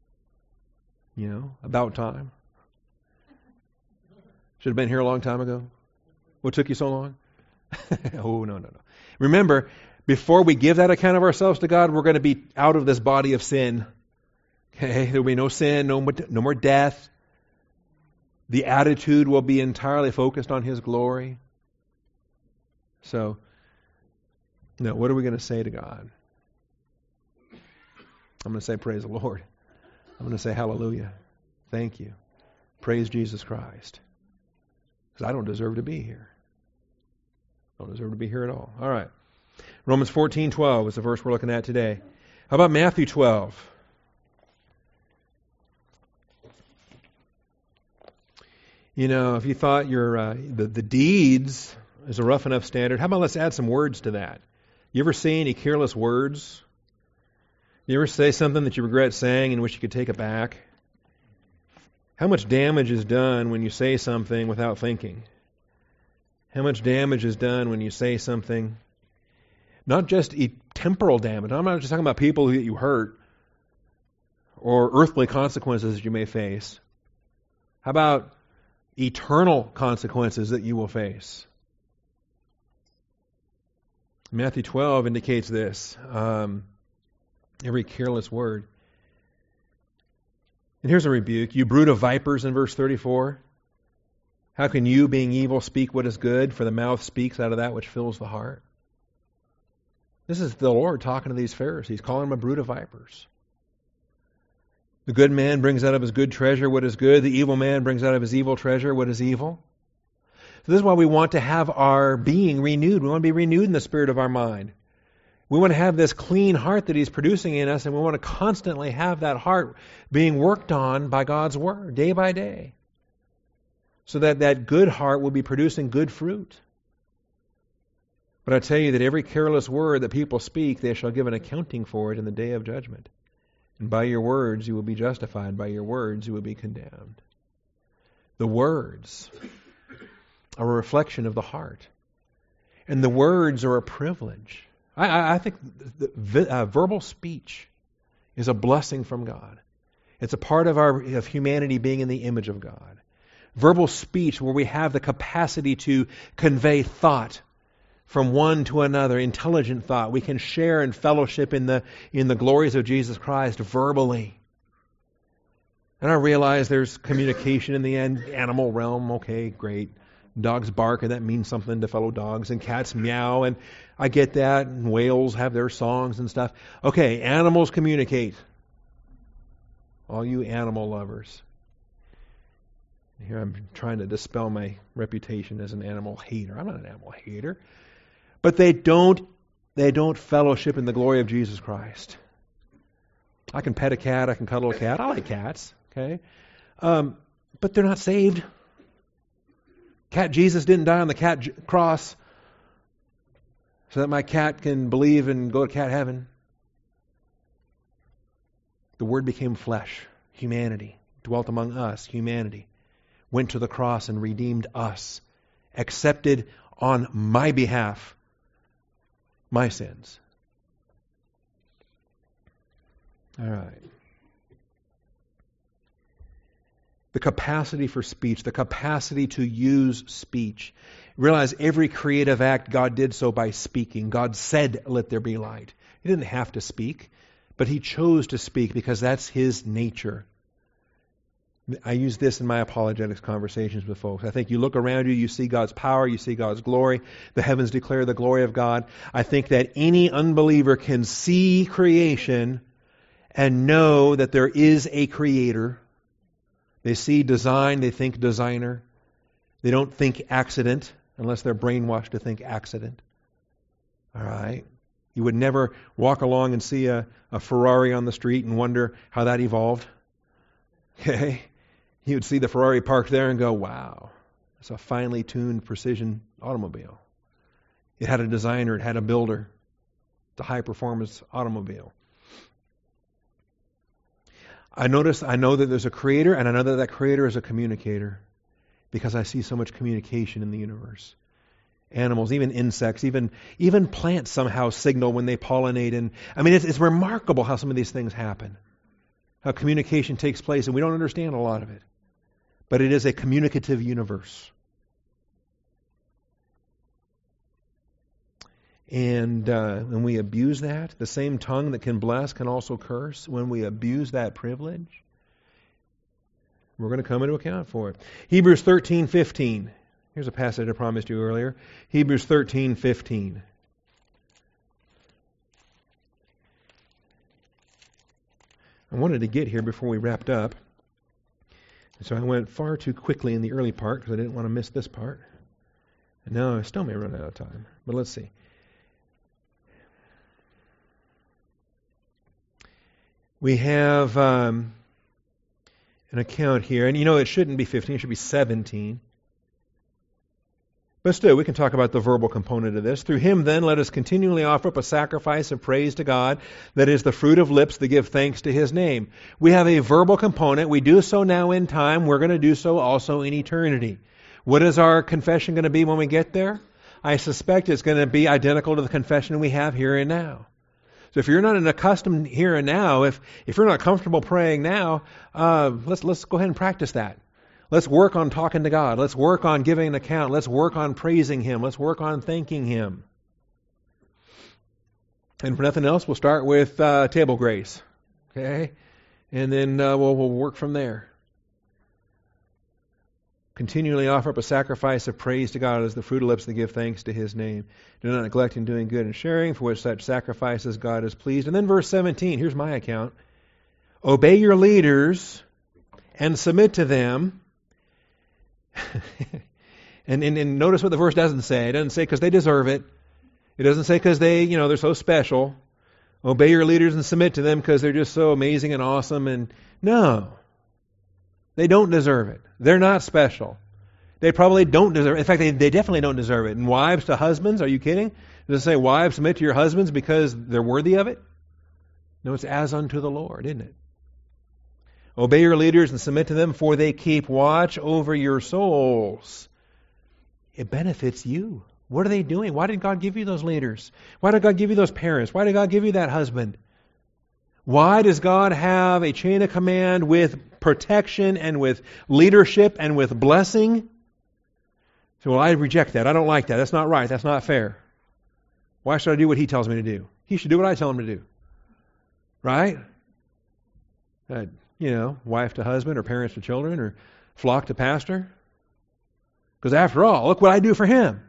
About time. Should have been here a long time ago. What took you so long? Oh, no. Remember, before we give that account of ourselves to God, we're going to be out of this body of sin. Okay, there will be no sin, no more death. The attitude will be entirely focused on His glory. So, no, what are we going to say to God? I'm going to say, praise the Lord. I'm going to say, hallelujah. Thank you. Praise Jesus Christ. Because I don't deserve to be here. I don't deserve to be here at all. All right. Romans 14:12 is the verse we're looking at today. How about Matthew 12? You know, if you thought your the deeds is a rough enough standard, how about let's add some words to that? You ever say any careless words? You ever say something that you regret saying and wish you could take it back? How much damage is done when you say something without thinking? How much damage is done when you say something, not just temporal damage. I'm not just talking about people that you hurt or earthly consequences that you may face. How about eternal consequences that you will face? Matthew 12 indicates this. Every careless word. And here's a rebuke. You brood of vipers in verse 34. How can you, being evil, speak what is good? For the mouth speaks out of that which fills the heart. This is the Lord talking to these Pharisees, calling them a brood of vipers. The good man brings out of his good treasure what is good. The evil man brings out of his evil treasure what is evil. So this is why we want to have our being renewed. We want to be renewed in the spirit of our mind. We want to have this clean heart that He's producing in us, and we want to constantly have that heart being worked on by God's Word, day by day, so that that good heart will be producing good fruit. But I tell you that every careless word that people speak, they shall give an accounting for it in the day of judgment. And by your words you will be justified, by your words you will be condemned. The words are a reflection of the heart. And the words are a privilege. I think verbal speech is a blessing from God. It's a part of humanity being in the image of God. Verbal speech, where we have the capacity to convey thought from one to another, intelligent thought. We can share and fellowship in the glories of Jesus Christ verbally. And I realize there's communication in the animal realm. Okay, great. Dogs bark, and that means something to fellow dogs, and cats meow, and I get that, and whales have their songs and stuff. Okay, animals communicate. All you animal lovers. Here I'm trying to dispel my reputation as an animal hater. I'm not an animal hater. But they don't fellowship in the glory of Jesus Christ. I can pet a cat, I can cuddle a cat. I like cats, okay? But they're not saved. Cat Jesus didn't die on the cat cross so that my cat can believe and go to cat heaven. The Word became flesh, humanity, dwelt among us, humanity, went to the cross and redeemed us, accepted on my behalf my sins. All right. The capacity for speech, the capacity to use speech. Realize every creative act, God did so by speaking. God said, let there be light. He didn't have to speak, but He chose to speak because that's His nature. I use this in my apologetics conversations with folks. I think you look around you, you see God's power, you see God's glory. The heavens declare the glory of God. I think that any unbeliever can see creation and know that there is a creator. They see design, they think designer. They don't think accident unless they're brainwashed to think accident. All right? You would never walk along and see a Ferrari on the street and wonder how that evolved. Okay? You would see the Ferrari parked there and go, wow, it's a finely tuned precision automobile. It had a designer, it had a builder. It's a high performance automobile. I know that there's a creator, and I know that that creator is a communicator because I see so much communication in the universe. Animals, even insects, even plants somehow signal when they pollinate. And I mean, it's remarkable how some of these things happen, how communication takes place, and we don't understand a lot of it. But it is a communicative universe. And when we abuse that, the same tongue that can bless can also curse. When we abuse that privilege, we're going to come into account for it. Hebrews 13:15 Here's a passage I promised you earlier. Hebrews 13:15. I wanted to get here before we wrapped up. And so I went far too quickly in the early part because I didn't want to miss this part. And now I still may run out of time. But let's see. We have an account here. And it shouldn't be 15. It should be 17. But still, we can talk about the verbal component of this. Through him, then, let us continually offer up a sacrifice of praise to God, that is the fruit of lips that give thanks to his name. We have a verbal component. We do so now in time. We're going to do so also in eternity. What is our confession going to be when we get there? I suspect it's going to be identical to the confession we have here and now. So if you're not accustomed here and now, if you're not comfortable praying now, let's go ahead and practice that. Let's work on talking to God. Let's work on giving an account. Let's work on praising him. Let's work on thanking him. And for nothing else, we'll start with table grace. Okay? And then we'll work from there. Continually offer up a sacrifice of praise to God as the fruit of lips that give thanks to his name. Do not neglect in doing good and sharing, for which such sacrifices God is pleased. And then verse 17, here's my account. Obey your leaders and submit to them. and notice what the verse doesn't say. It doesn't say because they deserve it. It doesn't say because they're so special. Obey your leaders and submit to them because they're just so amazing and awesome. And no, they don't deserve it. They're not special. They probably don't deserve it. In fact, they definitely don't deserve it. And wives to husbands, are you kidding? Does it say wives submit to your husbands because they're worthy of it? No, it's as unto the Lord, isn't it? Obey your leaders and submit to them, for they keep watch over your souls. It benefits you. What are they doing? Why did God give you those leaders? Why did God give you those parents? Why did God give you that husband? Why does God have a chain of command with protection and with leadership and with blessing? So, I reject that. I don't like that. That's not right. That's not fair. Why should I do what he tells me to do? He should do what I tell him to do. Right? Wife to husband or parents to children or flock to pastor. Because after all, look what I do for him.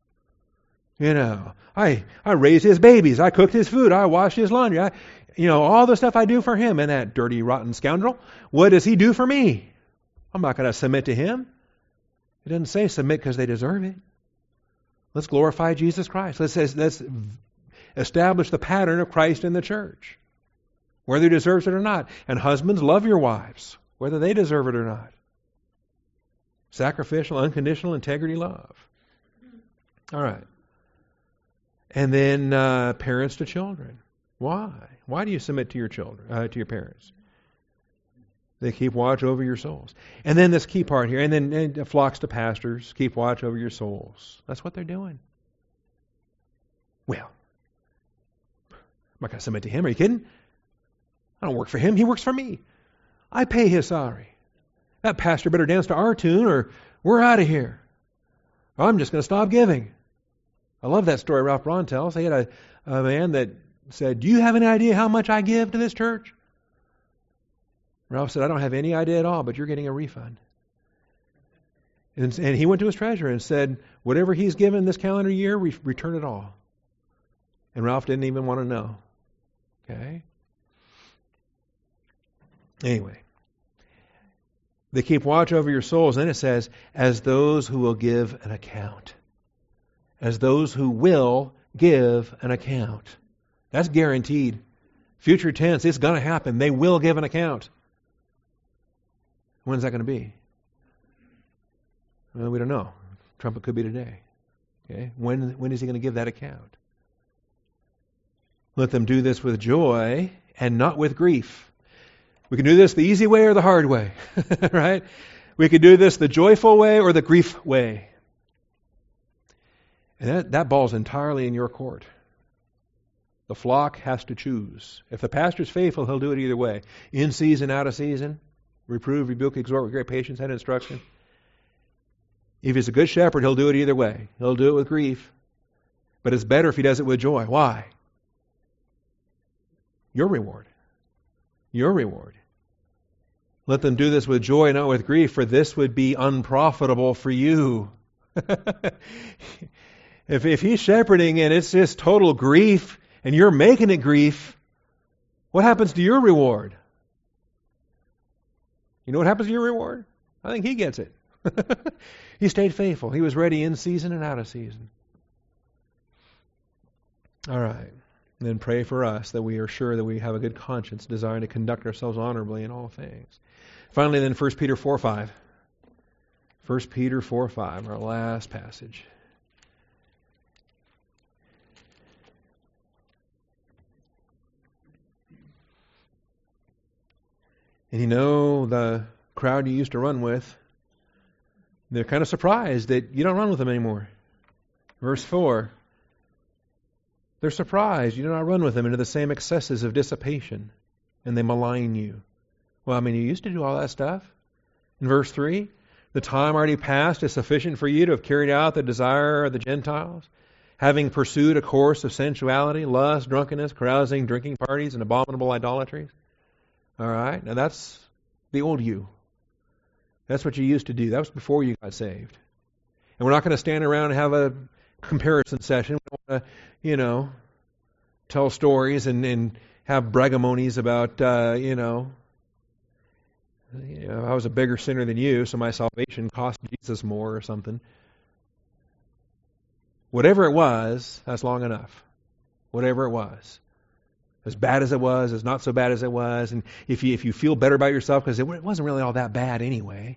I raised his babies. I cooked his food. I washed his laundry. All the stuff I do for him. And that dirty, rotten scoundrel, what does he do for me? I'm not going to submit to him. It doesn't say submit because they deserve it. Let's glorify Jesus Christ. Let's establish the pattern of Christ in the church, whether he deserves it or not. And husbands, love your wives, whether they deserve it or not. Sacrificial, unconditional, integrity love. All right. And then parents to children. Why? Why do you submit to your children, to your parents? They keep watch over your souls. And then this key part here, and then flocks to pastors, keep watch over your souls. That's what they're doing. Well, I'm not going to submit to him. Are you kidding? I don't work for him. He works for me. I pay his salary. That pastor better dance to our tune or we're out of here. Or I'm just going to stop giving. I love that story Ralph Braun tells. He had a man that said, do you have any idea how much I give to this church? Ralph said, I don't have any idea at all, but you're getting a refund. And he went to his treasurer and said, whatever he's given this calendar year, return it all. And Ralph didn't even want to know. Okay? Anyway. They keep watch over your souls. And then it says, as those who will give an account. As those who will give an account. That's guaranteed. Future tense, it's going to happen. They will give an account. When's that going to be? Well, we don't know. Trumpet could be today. Okay? When is he going to give that account? Let them do this with joy and not with grief. We can do this the easy way or the hard way. Right? We could do this the joyful way or the grief way. And that ball's entirely in your court. The flock has to choose. If the pastor's faithful, he'll do it either way. In season, out of season. Reprove, rebuke, exhort with great patience and instruction. If he's a good shepherd, he'll do it either way. He'll do it with grief. But it's better if he does it with joy. Why? Your reward. Your reward. Let them do this with joy, not with grief, for this would be unprofitable for you. If he's shepherding and it's just total grief and you're making it grief, what happens to your reward? You know what happens to your reward? I think he gets it. He stayed faithful. He was ready in season and out of season. All right. And then pray for us that we are sure that we have a good conscience, desiring to conduct ourselves honorably in all things. Finally, then 1 Peter 4:5. 1 Peter 4:5, our last passage. And you know, the crowd you used to run with, they're kind of surprised that you don't run with them anymore. Verse 4. They're surprised you do not run with them into the same excesses of dissipation, and they malign you. Well, I mean, you used to do all that stuff. In verse 3, the time already past is sufficient for you to have carried out the desire of the Gentiles, having pursued a course of sensuality, lust, drunkenness, carousing, drinking parties, and abominable idolatries. All right, now that's the old you. That's what you used to do. That was before you got saved. And we're not going to stand around and have a comparison session. We don't want to, tell stories and have braggamonies about, I was a bigger sinner than you, so my salvation cost Jesus more or something. Whatever it was, that's long enough. Whatever it was. As bad as it was, as not so bad as it was, and if you feel better about yourself because it wasn't really all that bad anyway.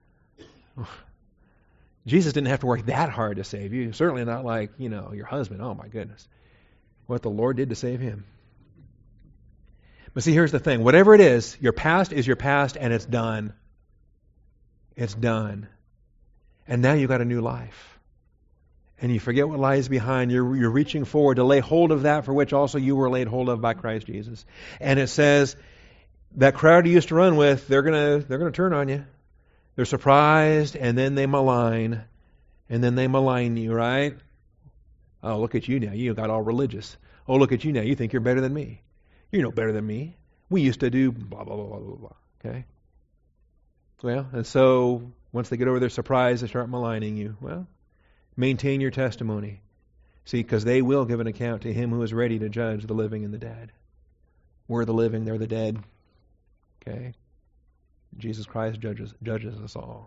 Jesus didn't have to work that hard to save you. Certainly not like, your husband. Oh my goodness. What the Lord did to save him. But see, here's the thing. Whatever it is your past and it's done. It's done. And now you've got a new life. And you forget what lies behind. You're reaching forward to lay hold of that for which also you were laid hold of by Christ Jesus. And it says, that crowd you used to run with, they're gonna turn on you. They're surprised, and then they malign. And then they malign you, right? Oh, look at you now. You got all religious. Oh, look at you now. You think you're better than me. You're no better than me. We used to do blah, blah, blah, blah, blah, blah. Okay? Well, and so once they get over their surprise, they start maligning you. Well, maintain your testimony. See, because they will give an account to him who is ready to judge the living and the dead. We're the living, they're the dead. Okay? Jesus Christ judges us all.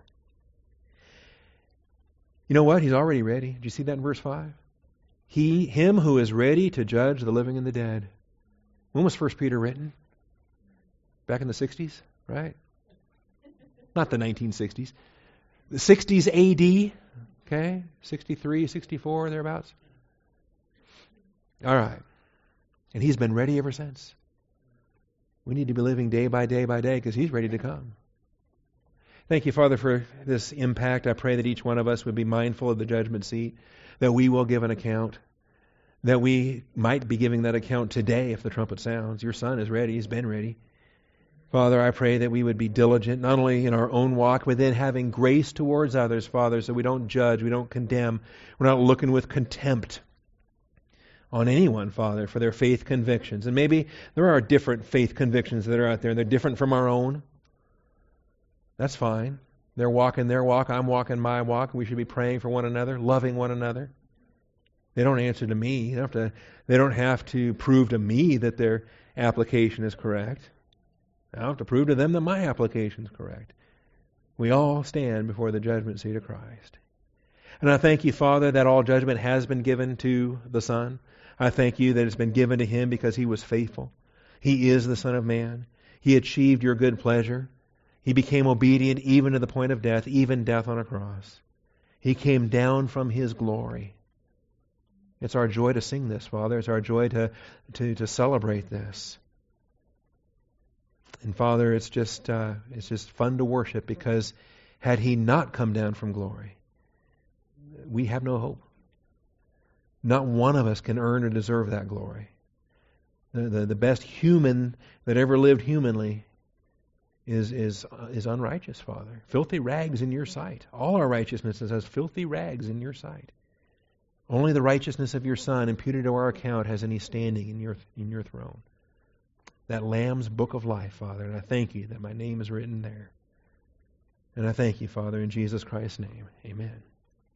You know what? He's already ready. Did you see that in verse 5? Him who is ready to judge the living and the dead. When was 1 Peter written? Back in the 60s, right? Not the 1960s. The 60s AD. Okay? 63, 64, thereabouts. All right. And he's been ready ever since. We need to be living day by day by day because he's ready to come. Thank you, Father, for this impact. I pray that each one of us would be mindful of the judgment seat, that we will give an account, that we might be giving that account today if the trumpet sounds. Your Son is ready. He's been ready. Father, I pray that we would be diligent, not only in our own walk, but then having grace towards others, Father, so we don't judge, we don't condemn. We're not looking with contempt on anyone, Father, for their faith convictions. And maybe there are different faith convictions that are out there, and they're different from our own. That's fine. They're walking their walk, I'm walking my walk. We should be praying for one another, loving one another. They don't answer to me. They don't have to prove to me that their application is correct. I don't have to prove to them that my application is correct. We all stand before the judgment seat of Christ. And I thank you, Father, that all judgment has been given to the Son. I thank you that it's been given to him because he was faithful. He is the Son of Man. He achieved your good pleasure. He became obedient even to the point of death, even death on a cross. He came down from his glory. It's our joy to sing this, Father. It's our joy to celebrate this. And Father, it's just fun to worship because had he not come down from glory, we have no hope. Not one of us can earn or deserve that glory. The best human that ever lived humanly is unrighteous, Father. Filthy rags in your sight. All our righteousness is as filthy rags in your sight. Only the righteousness of your Son imputed to our account has any standing in your throne. That Lamb's book of life, Father, and I thank you that my name is written there. And I thank you, Father, in Jesus Christ's name. Amen.